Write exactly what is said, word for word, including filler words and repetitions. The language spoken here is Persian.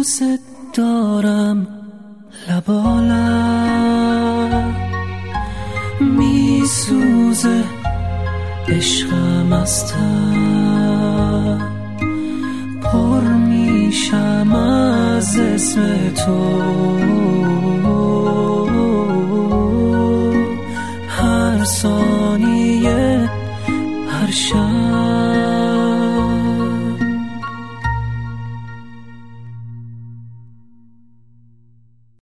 دوست دارم لبالم میسوزه عشقم از ته پر میشم از اسم تو هر ثانیه هر شب